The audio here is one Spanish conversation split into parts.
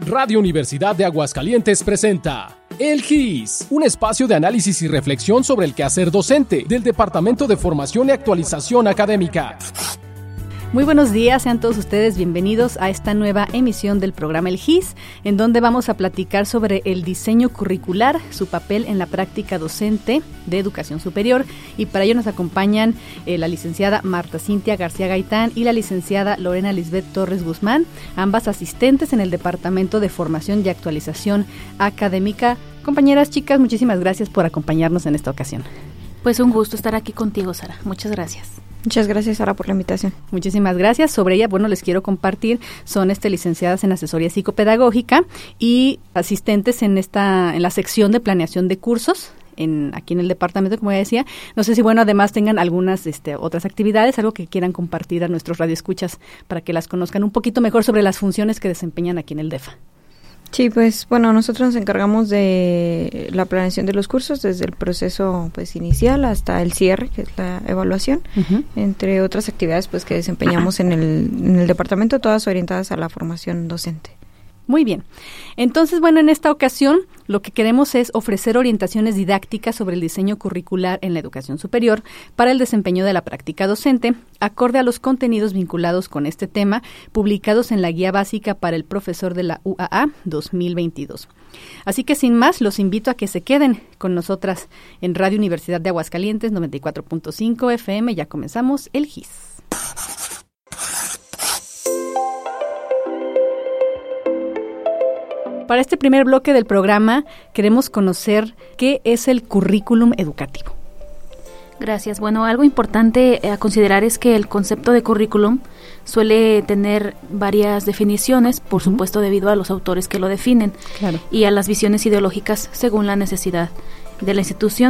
Radio Universidad de Aguascalientes presenta El GIS, un espacio de análisis y reflexión sobre el quehacer docente del Departamento de Formación y Actualización Académica. Muy buenos días, sean todos ustedes bienvenidos a esta nueva emisión del programa El GIS, en donde vamos a platicar sobre el diseño curricular, su papel en la práctica docente de educación superior, y para ello nos acompañan la licenciada Marta Cintia García Gaitán y la licenciada Lorena Lisbeth Torres Guzmán, ambas asistentes en el Departamento de Formación y Actualización Académica. Compañeras, chicas, muchísimas gracias por acompañarnos en esta ocasión. Pues un gusto estar aquí contigo, Sara. Muchas gracias. Muchas gracias, Sara, por la invitación. Muchísimas gracias. Sobre ella, les quiero compartir, son licenciadas en asesoría psicopedagógica y asistentes en la sección de planeación de cursos aquí en el departamento, como ya decía. No sé si, además tengan algunas otras actividades, algo que quieran compartir a nuestros radioescuchas para que las conozcan un poquito mejor sobre las funciones que desempeñan aquí en el DEFA. Sí, nosotros nos encargamos de la planeación de los cursos desde el proceso inicial hasta el cierre, que es la evaluación, entre otras actividades que desempeñamos en el departamento, todas orientadas a la formación docente. Muy bien. Entonces, en esta ocasión lo que queremos es ofrecer orientaciones didácticas sobre el diseño curricular en la educación superior para el desempeño de la práctica docente, acorde a los contenidos vinculados con este tema, publicados en la Guía Básica para el Profesor de la UAA 2022. Así que, sin más, los invito a que se queden con nosotras en Radio Universidad de Aguascalientes 94.5 FM. Ya comenzamos el GIS. Para este primer bloque del programa queremos conocer qué es el currículum educativo. Gracias. Algo importante a considerar es que el concepto de currículum suele tener varias definiciones, por supuesto debido a los autores que lo definen, claro, y a las visiones ideológicas según la necesidad de la institución.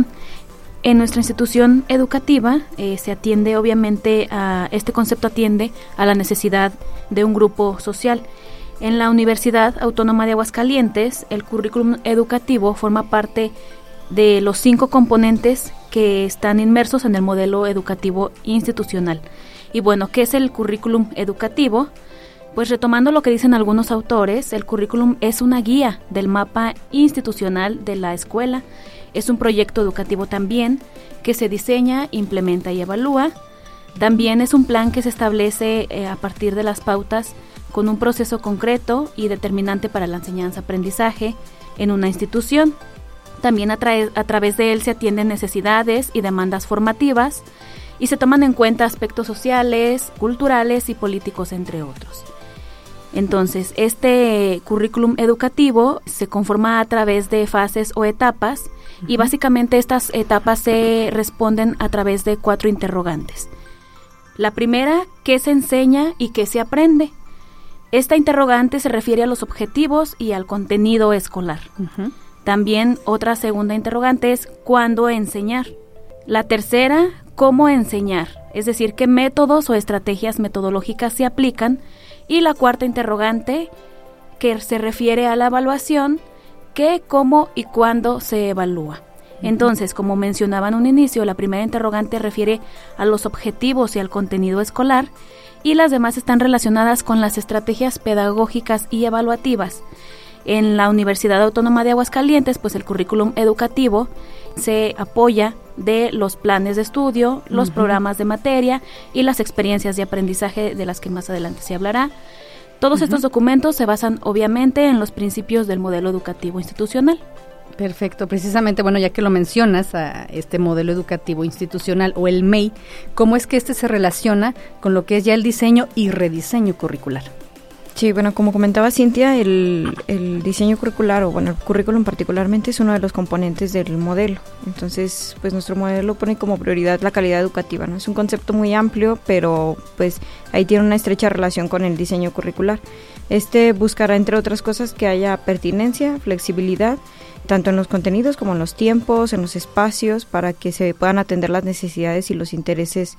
En nuestra institución educativa se atiende, obviamente, este concepto atiende a la necesidad de un grupo social. En la Universidad Autónoma de Aguascalientes, el currículum educativo forma parte de los 5 componentes que están inmersos en el modelo educativo institucional. Y ¿qué es el currículum educativo? Pues retomando lo que dicen algunos autores, el currículum es una guía del mapa institucional de la escuela, es un proyecto educativo también que se diseña, implementa y evalúa. También es un plan que se establece a partir de las pautas con un proceso concreto y determinante para la enseñanza-aprendizaje en una institución. También a través de él se atienden necesidades y demandas formativas y se toman en cuenta aspectos sociales, culturales y políticos, entre otros. Entonces, este currículum educativo se conforma a través de fases o etapas y básicamente estas etapas se responden a través de 4 interrogantes. La primera, ¿qué se enseña y qué se aprende? Esta interrogante se refiere a los objetivos y al contenido escolar. También otra segunda interrogante es ¿cuándo enseñar? La tercera, ¿cómo enseñar? Es decir, ¿qué métodos o estrategias metodológicas se aplican? Y la cuarta interrogante, que se refiere a la evaluación, ¿qué, cómo y cuándo se evalúa? Entonces, como mencionaba en un inicio, la primera interrogante refiere a los objetivos y al contenido escolar, y las demás están relacionadas con las estrategias pedagógicas y evaluativas. En la Universidad Autónoma de Aguascalientes, el currículum educativo se apoya de los planes de estudio, los programas de materia y las experiencias de aprendizaje de las que más adelante se hablará. Todos estos documentos se basan obviamente en los principios del modelo educativo institucional. Perfecto, precisamente, ya que lo mencionas, a este modelo educativo institucional o el MEI, ¿cómo es que se relaciona con lo que es ya el diseño y rediseño curricular? Sí, como comentaba Cintia, el diseño curricular, el currículum particularmente, es uno de los componentes del modelo. Entonces, nuestro modelo pone como prioridad la calidad educativa, ¿no? Es un concepto muy amplio, pero ahí tiene una estrecha relación con el diseño curricular. Buscará, entre otras cosas, que haya pertinencia, flexibilidad, tanto en los contenidos como en los tiempos, en los espacios, para que se puedan atender las necesidades y los intereses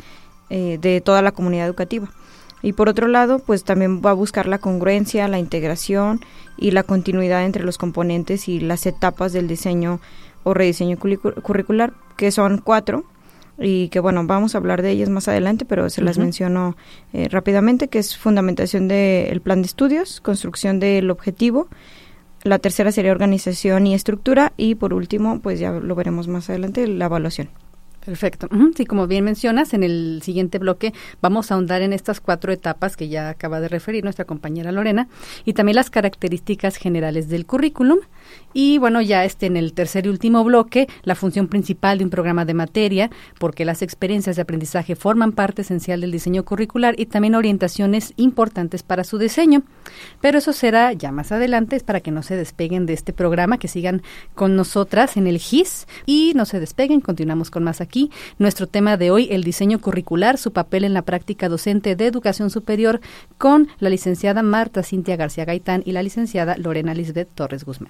de toda la comunidad educativa. Y por otro lado, también va a buscar la congruencia, la integración y la continuidad entre los componentes y las etapas del diseño o rediseño curricular, que son 4. y que bueno, vamos a hablar de ellas más adelante, pero se las menciono rápidamente, que es fundamentación del plan de estudios, construcción del objetivo. La tercera sería organización y estructura, y por último, pues ya lo veremos más adelante, la evaluación. Perfecto. Sí, como bien mencionas, en el siguiente bloque vamos a ahondar en estas 4 etapas que ya acaba de referir nuestra compañera Lorena, y también las características generales del currículum. Y bueno, ya en el tercer y último bloque, la función principal de un programa de materia, porque las experiencias de aprendizaje forman parte esencial del diseño curricular y también orientaciones importantes para su diseño. Pero eso será ya más adelante, es para que no se despeguen de este programa, que sigan con nosotras en el GIS y no se despeguen, continuamos con más aquí. Nuestro tema de hoy, el diseño curricular, su papel en la práctica docente de educación superior, con la licenciada Marta Cintia García Gaitán y la licenciada Lorena Lisbeth Torres Guzmán.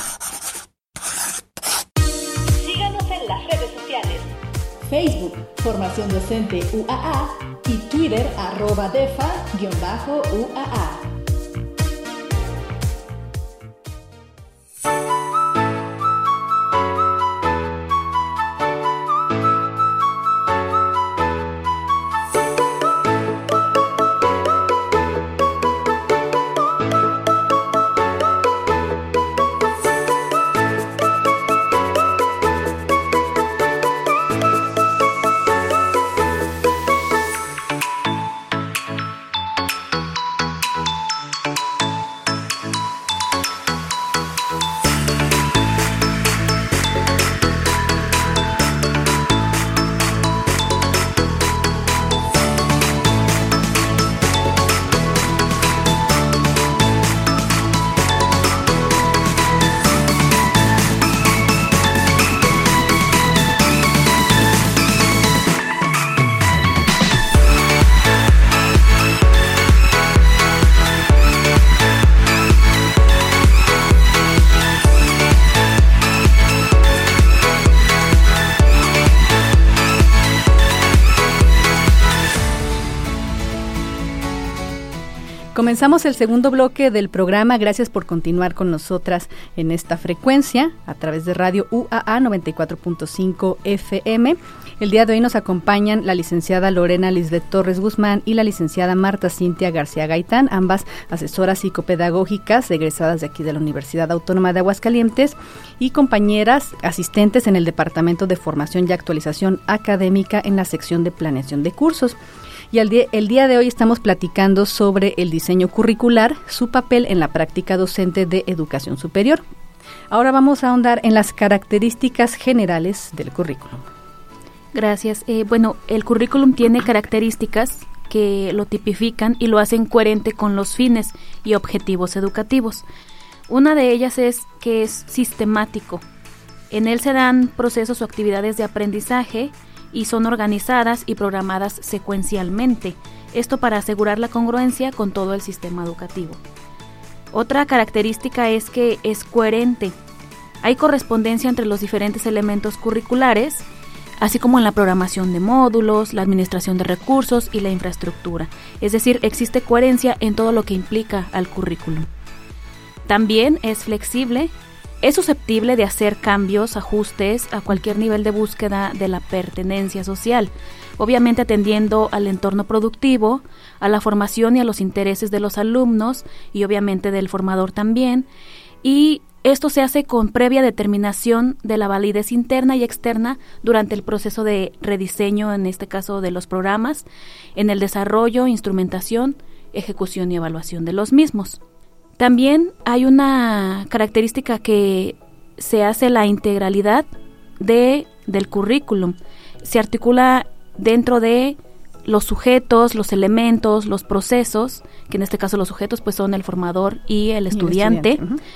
Síganos en las redes sociales: Facebook, Formación Docente UAA, y Twitter, @defa_UAA. Comenzamos el segundo bloque del programa. Gracias por continuar con nosotras en esta frecuencia a través de Radio UAA 94.5 FM. El día de hoy nos acompañan la licenciada Lorena Lisbeth Torres Guzmán y la licenciada Marta Cintia García Gaitán, ambas asesoras psicopedagógicas egresadas de aquí de la Universidad Autónoma de Aguascalientes y compañeras asistentes en el Departamento de Formación y Actualización Académica en la sección de planeación de cursos. Y el día de hoy estamos platicando sobre el diseño curricular, su papel en la práctica docente de educación superior. Ahora vamos a ahondar en las características generales del currículum. Gracias. Bueno, el currículum tiene características que lo tipifican y lo hacen coherente con los fines y objetivos educativos. Una de ellas es que es sistemático. En él se dan procesos o actividades de aprendizaje y son organizadas y programadas secuencialmente, esto para asegurar la congruencia con todo el sistema educativo. Otra característica es que es coherente. Hay correspondencia entre los diferentes elementos curriculares, así como en la programación de módulos, la administración de recursos y la infraestructura. Es decir, existe coherencia en todo lo que implica al currículum. También es flexible. Es susceptible de hacer cambios, ajustes a cualquier nivel de búsqueda de la pertenencia social, obviamente atendiendo al entorno productivo, a la formación y a los intereses de los alumnos y obviamente del formador también, y esto se hace con previa determinación de la validez interna y externa durante el proceso de rediseño, en este caso de los programas, en el desarrollo, instrumentación, ejecución y evaluación de los mismos. También hay una característica que se hace la integralidad del currículum. Se articula dentro de los sujetos, los elementos, los procesos, que en este caso los sujetos pues son el formador y el estudiante.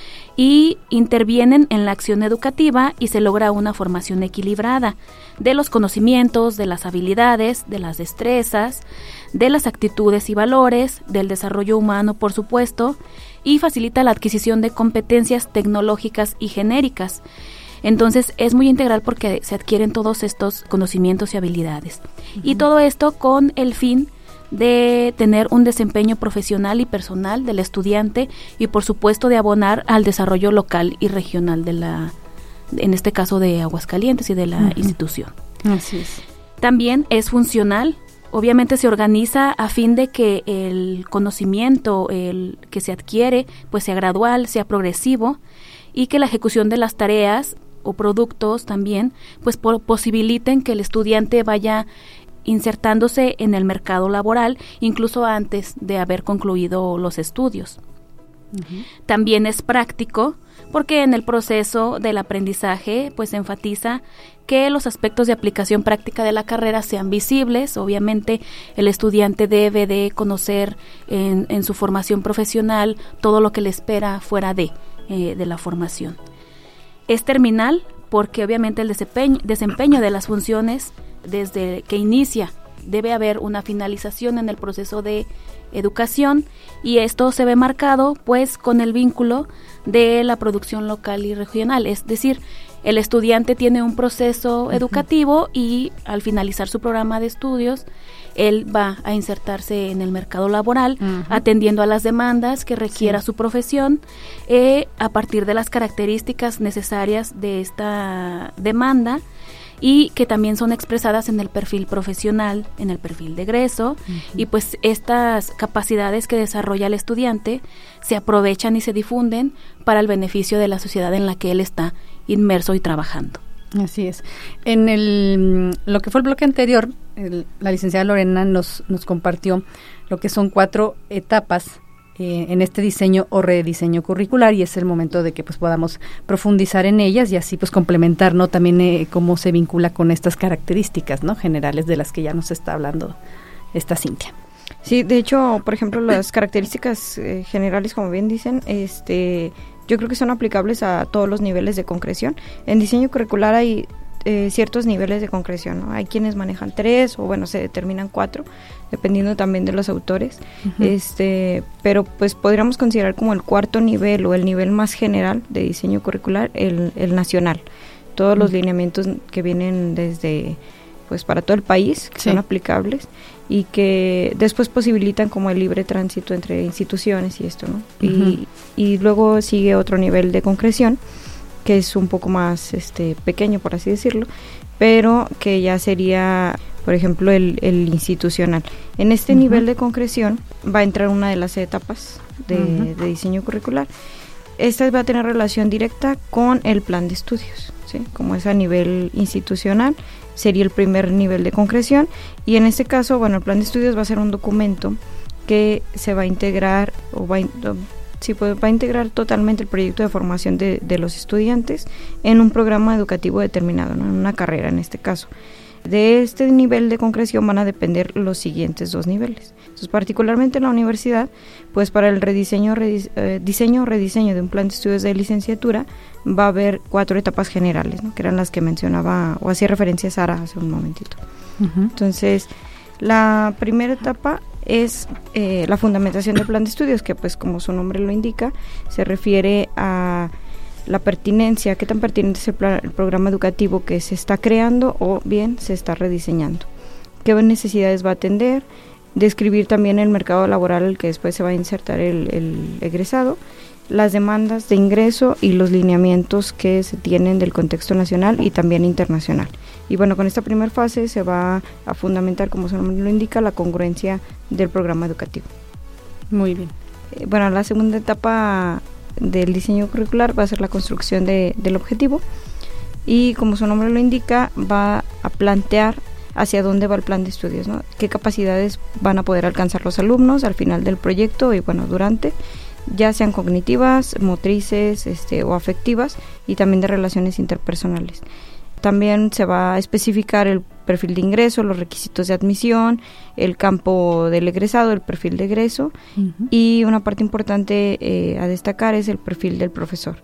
Y intervienen en la acción educativa y se logra una formación equilibrada de los conocimientos, de las habilidades, de las destrezas, de las actitudes y valores, del desarrollo humano, por supuesto, y facilita la adquisición de competencias tecnológicas y genéricas. Entonces es muy integral porque se adquieren todos estos conocimientos y habilidades. Y todo esto con el fin de tener un desempeño profesional y personal del estudiante y por supuesto de abonar al desarrollo local y regional de en este caso de Aguascalientes y de la institución. Así es. También es funcional. Obviamente se organiza a fin de que el conocimiento que se adquiere pues sea gradual, sea progresivo, y que la ejecución de las tareas o productos también pues posibiliten que el estudiante vaya insertándose en el mercado laboral incluso antes de haber concluido los estudios. Uh-huh. También es práctico porque en el proceso del aprendizaje pues se enfatiza que los aspectos de aplicación práctica de la carrera sean visibles. Obviamente el estudiante debe de conocer en su formación profesional todo lo que le espera fuera de la formación. Es terminal porque obviamente el desempeño de las funciones desde que inicia debe haber una finalización en el proceso de educación, y esto se ve marcado pues con el vínculo de la producción local y regional, es decir, el estudiante tiene un proceso educativo y al finalizar su programa de estudios él va a insertarse en el mercado laboral, atendiendo a las demandas que requiera su profesión, a partir de las características necesarias de esta demanda, y que también son expresadas en el perfil profesional, en el perfil de egreso, y pues estas capacidades que desarrolla el estudiante se aprovechan y se difunden para el beneficio de la sociedad en la que él está inmerso y trabajando. Así es. En lo que fue el bloque anterior, la licenciada Lorena nos compartió lo que son 4 etapas en este diseño o rediseño curricular, y es el momento de que pues podamos profundizar en ellas y así pues complementar, ¿no? También cómo se vincula con estas características, ¿no? Generales de las que ya nos está hablando esta Cintia. Sí, de hecho, por ejemplo, las características generales, como bien dicen, yo creo que son aplicables a todos los niveles de concreción. En diseño curricular hay ciertos niveles de concreción, ¿no? Hay quienes manejan 3 o bueno, se determinan 4, dependiendo también de los autores. Pero pues podríamos considerar como el 4º nivel o el nivel más general de diseño curricular el nacional. Todos los lineamientos que vienen desde pues para todo el país, que son aplicables y que después posibilitan como el libre tránsito entre instituciones y esto, ¿no? Y luego sigue otro nivel de concreción que es un poco más pequeño, por así decirlo, pero que ya sería, por ejemplo, el institucional. En este nivel de concreción va a entrar una de las etapas de diseño curricular. Esta va a tener relación directa con el plan de estudios, ¿sí? Como es a nivel institucional, sería el primer nivel de concreción, y en este caso, bueno, el plan de estudios va a ser un documento que se va a integrar va a integrar totalmente el proyecto de formación de los estudiantes en un programa educativo determinado, ¿no? En una carrera en este caso. De este nivel de concreción van a depender los siguientes 2 niveles. Entonces, particularmente en la universidad, pues para el diseño o rediseño de un plan de estudios de licenciatura va a haber 4 etapas generales, ¿no? Que eran las que mencionaba o hacía referencia Sara hace un momentito. Entonces, la primera etapa es la fundamentación del plan de estudios, que pues como su nombre lo indica, se refiere a la pertinencia, qué tan pertinente es el programa educativo que se está creando o bien se está rediseñando, qué necesidades va a atender, describir también el mercado laboral al que después se va a insertar el egresado, las demandas de ingreso y los lineamientos que se tienen del contexto nacional y también internacional. Y bueno, con esta primera fase se va a fundamentar, como su nombre lo indica, la congruencia del programa educativo. Muy bien. Bueno, la segunda etapa del diseño curricular va a ser la construcción del objetivo, y como su nombre lo indica, va a plantear hacia dónde va el plan de estudios, ¿no? Qué capacidades van a poder alcanzar los alumnos al final del proyecto y bueno, durante, ya sean cognitivas, motrices o afectivas, y también de relaciones interpersonales. También se va a especificar el perfil de ingreso, los requisitos de admisión, el campo del egresado, el perfil de egreso, y una parte importante a destacar es el perfil del profesor.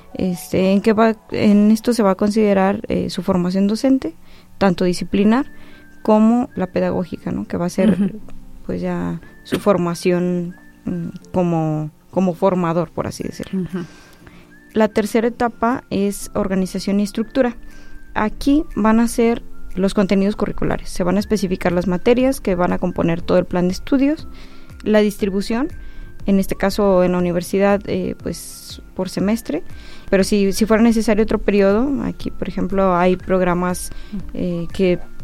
En esto se va a considerar su formación docente, tanto disciplinar como la pedagógica, ¿no? Que va a ser pues ya su formación como formador, por así decirlo. La tercera etapa es organización y estructura. Aquí van a ser los contenidos curriculares, se van a especificar las materias que van a componer todo el plan de estudios, la distribución, en este caso en la universidad pues por semestre, pero si fuera necesario otro periodo, aquí por ejemplo hay programas que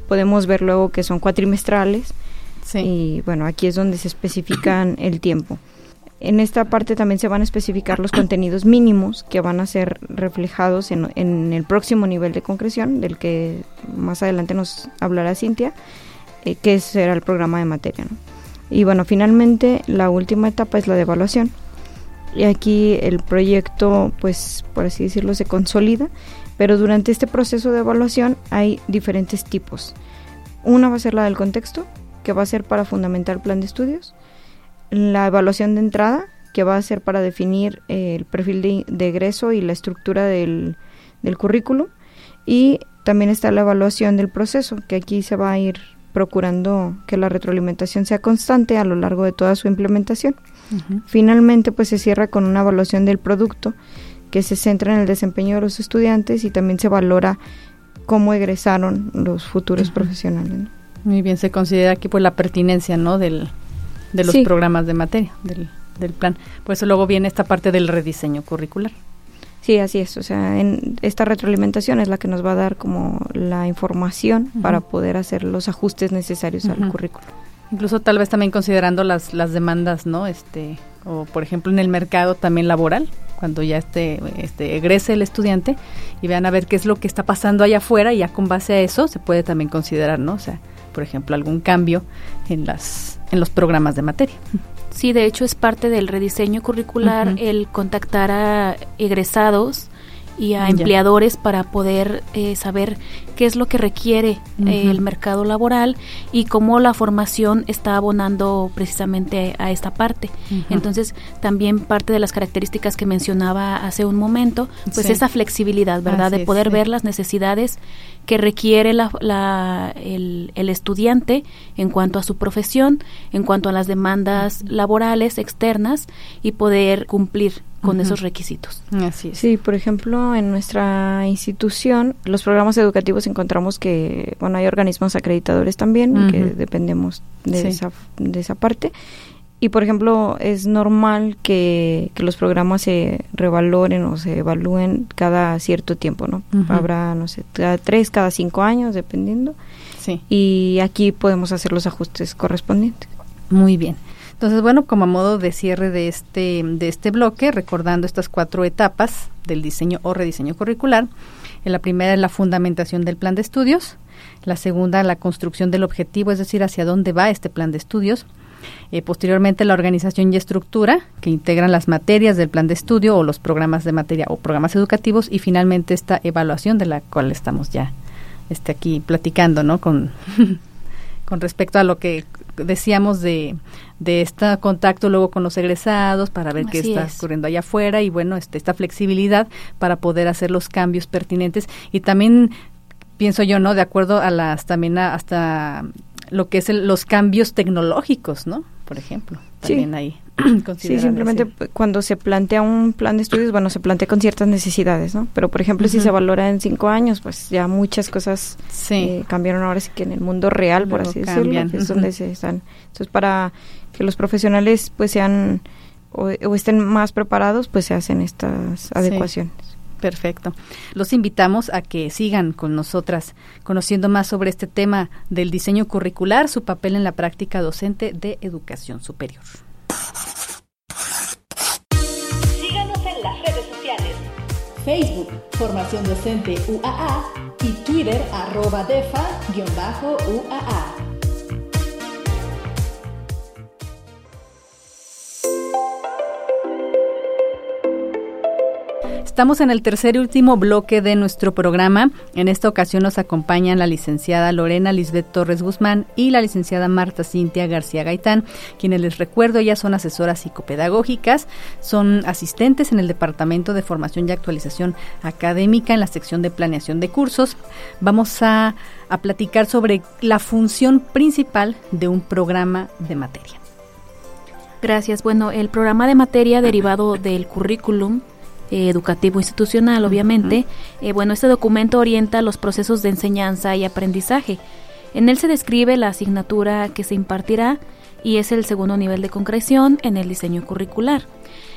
podemos ver luego que son cuatrimestrales. Sí. Y bueno, aquí es donde se especifican el tiempo. En esta parte también se van a especificar los contenidos mínimos que van a ser reflejados en el próximo nivel de concreción, del que más adelante nos hablará Cintia, que será el programa de materia, ¿no? Y bueno, finalmente la última etapa es la de evaluación. Y aquí el proyecto, pues por así decirlo, se consolida, pero durante este proceso de evaluación hay diferentes tipos. Una va a ser la del contexto, que va a ser para fundamentar el plan de estudios. La evaluación de entrada, que va a ser para definir el perfil de egreso y la estructura del currículo. Y también está la evaluación del proceso, que aquí se va a ir procurando que la retroalimentación sea constante a lo largo de toda su implementación. Uh-huh. Finalmente, pues se cierra con una evaluación del producto, que se centra en el desempeño de los estudiantes y también se valora cómo egresaron los futuros profesionales, ¿no? Muy bien, se considera aquí pues la pertinencia, ¿no?, de los programas de materia, del plan. Por eso luego viene esta parte del rediseño curricular. Sí, así es. O sea, esta retroalimentación es la que nos va a dar como la información para poder hacer los ajustes necesarios al currículo. Incluso tal vez también considerando las demandas, ¿no? O por ejemplo en el mercado también laboral, cuando ya egrese el estudiante y vean a ver qué es lo que está pasando allá afuera, y ya con base a eso se puede también considerar, ¿no? O sea, por ejemplo, algún cambio en los programas de materia. Sí, de hecho es parte del rediseño curricular el contactar a egresados y a empleadores para poder saber qué es lo que requiere el mercado laboral y cómo la formación está abonando precisamente a esta parte. Entonces, también parte de las características que mencionaba hace un momento, pues esa flexibilidad, ¿verdad? Así de poder ver las necesidades que requiere el estudiante en cuanto a su profesión, en cuanto a las demandas laborales externas y poder cumplir con esos requisitos. Así es. Sí, por ejemplo, en nuestra institución, los programas educativos encontramos que, bueno, hay organismos acreditadores también, que dependemos de esa parte. Y, por ejemplo, es normal que los programas se revaloren o se evalúen cada cierto tiempo, ¿no? Habrá, no sé, cada 3, cada 5 años, dependiendo. Sí. Y aquí podemos hacer los ajustes correspondientes. Muy bien. Entonces, bueno, como a modo de cierre de este bloque, recordando estas 4 etapas del diseño o rediseño curricular. La primera es la fundamentación del plan de estudios. La segunda, la construcción del objetivo, es decir, hacia dónde va este plan de estudios. Posteriormente, la organización y estructura, que integran las materias del plan de estudio o los programas de materia o programas educativos. Y finalmente, esta evaluación de la cual estamos ya aquí platicando, ¿no? Con respecto a lo que decíamos de este contacto luego con los egresados para ver qué está ocurriendo allá afuera y bueno, esta flexibilidad para poder hacer los cambios pertinentes y también pienso yo, ¿no? De acuerdo a hasta lo que es los cambios tecnológicos, ¿no? Por ejemplo, también ahí sí, simplemente cuando se plantea un plan de estudios, bueno, se plantea con ciertas necesidades, ¿no? Pero, por ejemplo, si se valora en 5 años, pues ya muchas cosas cambiaron ahora sí que en el mundo real, por así decirlo, que es donde se están. Entonces, para que los profesionales pues sean o estén más preparados, pues se hacen estas adecuaciones. Perfecto. Los invitamos a que sigan con nosotras conociendo más sobre este tema del diseño curricular, su papel en la práctica docente de educación superior. Síganos en las redes sociales. Facebook, Formación Docente UAA y Twitter, @defa_UAA. Estamos en el tercer y último bloque de nuestro programa. En esta ocasión nos acompañan la licenciada Lorena Lisbeth Torres Guzmán y la licenciada Marta Cintia García Gaitán, quienes les recuerdo, ellas son asesoras psicopedagógicas, son asistentes en el Departamento de Formación y Actualización Académica en la sección de planeación de cursos. Vamos a platicar sobre la función principal de un programa de materia. Gracias. Bueno, el programa de materia derivado del currículum educativo institucional, obviamente. Este documento orienta los procesos de enseñanza y aprendizaje. En él se describe la asignatura que se impartirá y es el segundo nivel de concreción en el diseño curricular.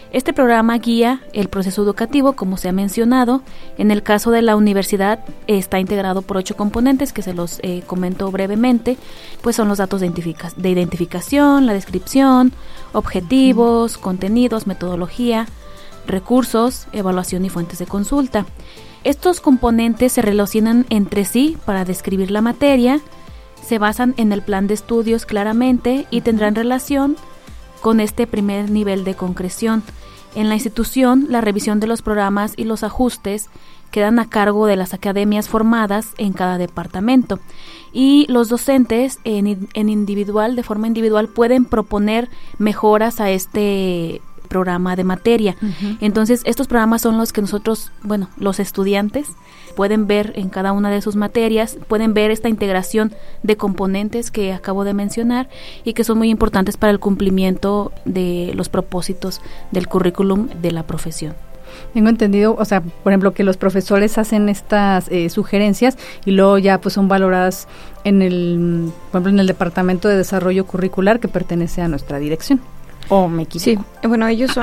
Este programa guía el proceso educativo, como se ha mencionado. En el caso de la universidad está integrado por 8 componentes que se los comento brevemente, pues son los datos de identificación, la descripción, objetivos, contenidos, metodología, recursos, evaluación y fuentes de consulta. Estos componentes se relacionan entre sí para describir la materia, se basan en el plan de estudios claramente y tendrán relación con este primer nivel de concreción. En la institución, la revisión de los programas y los ajustes quedan a cargo de las academias formadas en cada departamento, y los docentes de forma individual pueden proponer mejoras a este programa de materia. Entonces, estos programas son los que nosotros, los estudiantes pueden ver en cada una de sus materias, pueden ver esta integración de componentes que acabo de mencionar y que son muy importantes para el cumplimiento de los propósitos del currículum de la profesión. Tengo entendido, por ejemplo, que los profesores hacen estas sugerencias y luego ya pues son valoradas por ejemplo, en el Departamento de Desarrollo Curricular que pertenece a nuestra dirección. ¿O me equivoco? Sí, ellos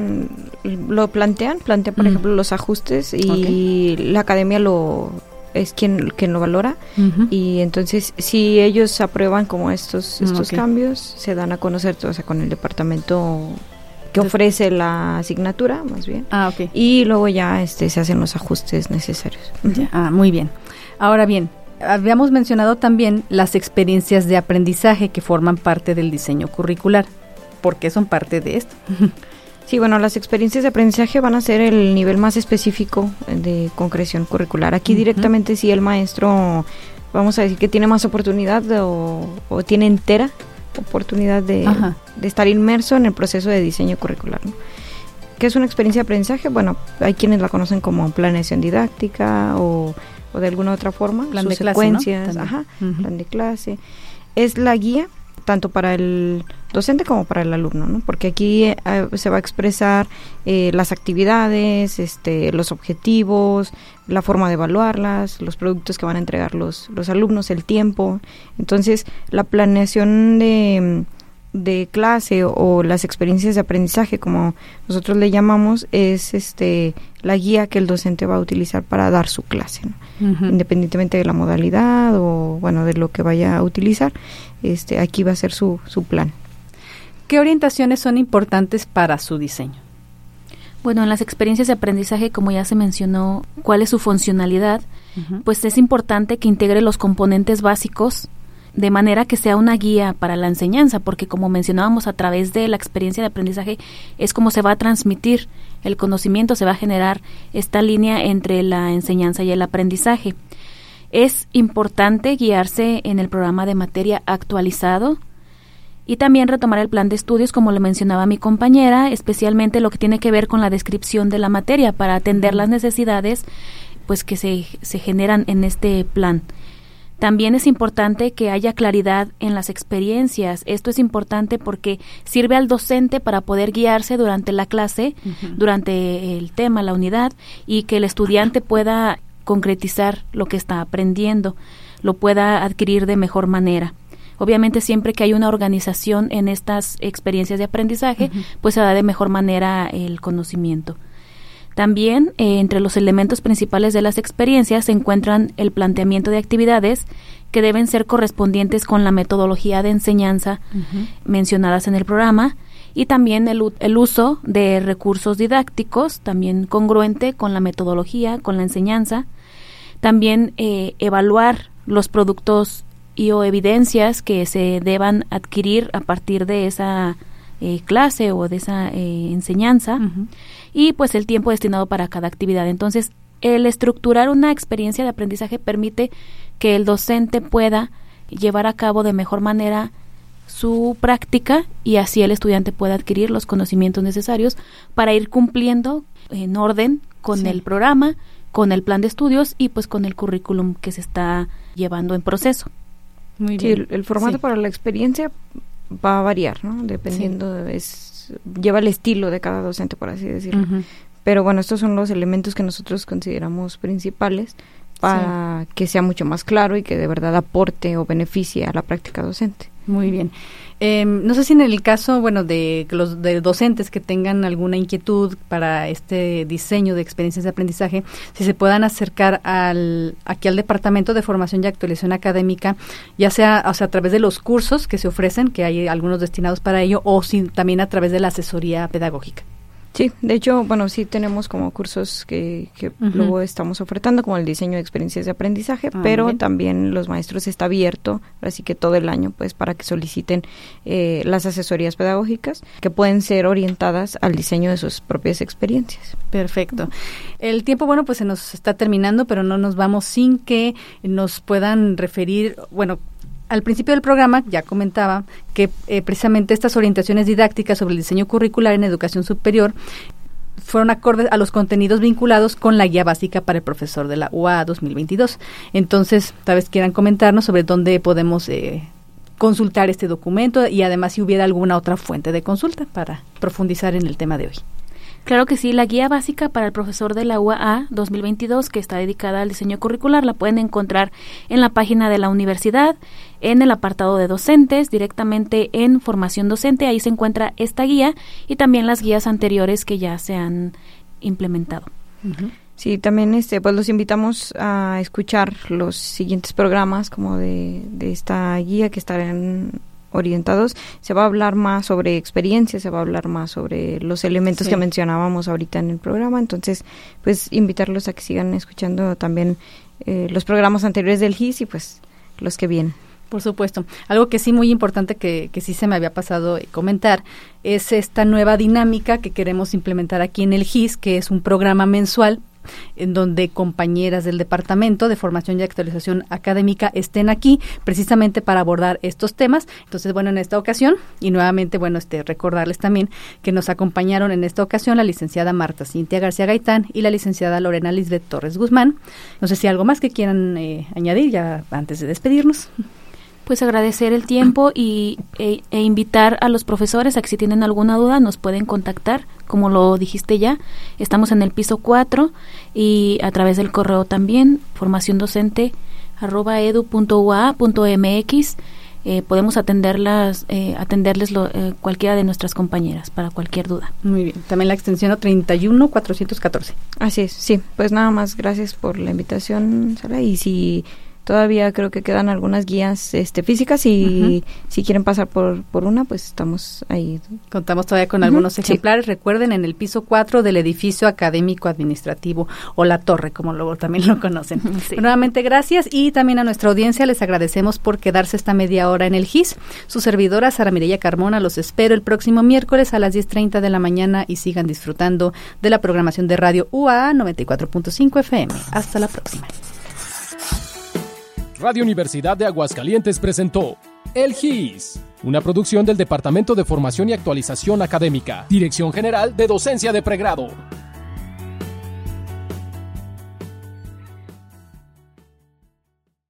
lo plantean por ejemplo los ajustes y la academia es quien lo valora, y entonces si ellos aprueban como estos cambios, se dan a conocer con el departamento que ofrece la asignatura, más bien. Y luego ya se hacen los ajustes necesarios. Muy bien. Ahora bien, habíamos mencionado también las experiencias de aprendizaje que forman parte del diseño curricular. ¿Por qué son parte de esto? Sí, las experiencias de aprendizaje van a ser el nivel más específico de concreción curricular. Aquí directamente sí el maestro, vamos a decir que tiene más oportunidad o tiene entera oportunidad de estar inmerso en el proceso de diseño curricular, ¿no? ¿Qué es una experiencia de aprendizaje? Hay quienes la conocen como planeación didáctica o de alguna otra forma, plan de secuencias, clase, ¿no? Plan de clase. Es la guía tanto para el docente como para el alumno, ¿no? Porque aquí se va a expresar las actividades, los objetivos, la forma de evaluarlas, los productos que van a entregar los alumnos, el tiempo. Entonces, la planeación de clase o las experiencias de aprendizaje, como nosotros le llamamos, es la guía que el docente va a utilizar para dar su clase, ¿no? Independientemente de la modalidad o de lo que vaya a utilizar, aquí va a ser su plan. ¿Qué orientaciones son importantes para su diseño? En las experiencias de aprendizaje, como ya se mencionó, ¿cuál es su funcionalidad? Pues es importante que integre los componentes básicos de manera que sea una guía para la enseñanza, porque como mencionábamos, a través de la experiencia de aprendizaje es como se va a transmitir el conocimiento, se va a generar esta línea entre la enseñanza y el aprendizaje. Es importante guiarse en el programa de materia actualizado y también retomar el plan de estudios, como le mencionaba mi compañera, especialmente lo que tiene que ver con la descripción de la materia para atender las necesidades pues que se generan en este plan. También es importante que haya claridad en las experiencias. Esto es importante porque sirve al docente para poder guiarse durante la clase, durante el tema, la unidad, y que el estudiante pueda concretizar lo que está aprendiendo, lo pueda adquirir de mejor manera. Obviamente, siempre que hay una organización en estas experiencias de aprendizaje, pues se da de mejor manera el conocimiento. También, entre los elementos principales de las experiencias se encuentran el planteamiento de actividades que deben ser correspondientes con la metodología de enseñanza mencionadas en el programa, y también el uso de recursos didácticos, también congruente con la metodología, con la enseñanza. También evaluar los productos y o evidencias que se deban adquirir a partir de esa clase o de esa enseñanza. Y pues el tiempo destinado para cada actividad. Entonces, el estructurar una experiencia de aprendizaje permite que el docente pueda llevar a cabo de mejor manera su práctica y así el estudiante pueda adquirir los conocimientos necesarios para ir cumpliendo en orden con el programa, con el plan de estudios y pues con el currículum que se está llevando en proceso. Muy bien. El formato para la experiencia va a variar, ¿no? Dependiendo, lleva el estilo de cada docente, por así decirlo. Pero estos son los elementos que nosotros consideramos principales para que sea mucho más claro y que de verdad aporte o beneficie a la práctica docente. Muy bien. No sé si en el caso, de los de docentes que tengan alguna inquietud para este diseño de experiencias de aprendizaje, si se puedan acercar aquí al Departamento de Formación y Actualización Académica, ya sea, a través de los cursos que se ofrecen, que hay algunos destinados para ello, o también a través de la asesoría pedagógica. Sí, de hecho, sí tenemos como cursos que luego estamos ofertando, como el diseño de experiencias de aprendizaje, pero también los maestros está abierto, así que todo el año, pues, para que soliciten las asesorías pedagógicas que pueden ser orientadas al diseño de sus propias experiencias. Perfecto. El tiempo, pues se nos está terminando, pero no nos vamos sin que nos puedan referir, al principio del programa ya comentaba que precisamente estas orientaciones didácticas sobre el diseño curricular en educación superior fueron acordes a los contenidos vinculados con la guía básica para el profesor de la UAA 2022. Entonces, tal vez quieran comentarnos sobre dónde podemos consultar este documento y además si hubiera alguna otra fuente de consulta para profundizar en el tema de hoy. Claro que sí, la guía básica para el profesor de la UAA 2022, que está dedicada al diseño curricular, la pueden encontrar en la página de la universidad, en el apartado de docentes, directamente en formación docente, ahí se encuentra esta guía y también las guías anteriores que ya se han implementado. Uh-huh. Sí, también pues los invitamos a escuchar los siguientes programas como de esta guía que estarán orientados. Se va a hablar más sobre experiencias, se va a hablar más sobre los elementos que mencionábamos ahorita en el programa, entonces pues invitarlos a que sigan escuchando también los programas anteriores del GIS y pues los que vienen. Por supuesto. Algo que sí muy importante que sí se me había pasado comentar es esta nueva dinámica que queremos implementar aquí en el GIS, que es un programa mensual en donde compañeras del Departamento de Formación y Actualización Académica estén aquí precisamente para abordar estos temas. Entonces, en esta ocasión, y nuevamente, recordarles también que nos acompañaron en esta ocasión la licenciada Marta Cintia García Gaitán y la licenciada Lorena Lisbeth Torres Guzmán. No sé si algo más que quieran añadir ya antes de despedirnos. Pues agradecer el tiempo e invitar a los profesores a que si tienen alguna duda nos pueden contactar, como lo dijiste ya, estamos en el piso 4 y a través del correo también, formaciondocente@edu.ua.mx, podemos atenderles cualquiera de nuestras compañeras para cualquier duda. Muy bien, también la extensión 31414. Así es, sí, pues nada más gracias por la invitación, Sara, y si todavía creo que quedan algunas guías físicas y si quieren pasar por una, pues estamos ahí. Contamos todavía con algunos ejemplares. Sí. Recuerden, en el piso 4 del edificio académico administrativo o la torre, como luego también lo conocen. Sí. Nuevamente, gracias y también a nuestra audiencia les agradecemos por quedarse esta media hora en el GIS. Su servidora, Sara Mireya Carmona, los espero el próximo miércoles a las 10:30 de la mañana y sigan disfrutando de la programación de Radio UAA 94.5 FM. Hasta la próxima. Radio Universidad de Aguascalientes presentó El GIS, una producción del Departamento de Formación y Actualización Académica, Dirección General de Docencia de Pregrado.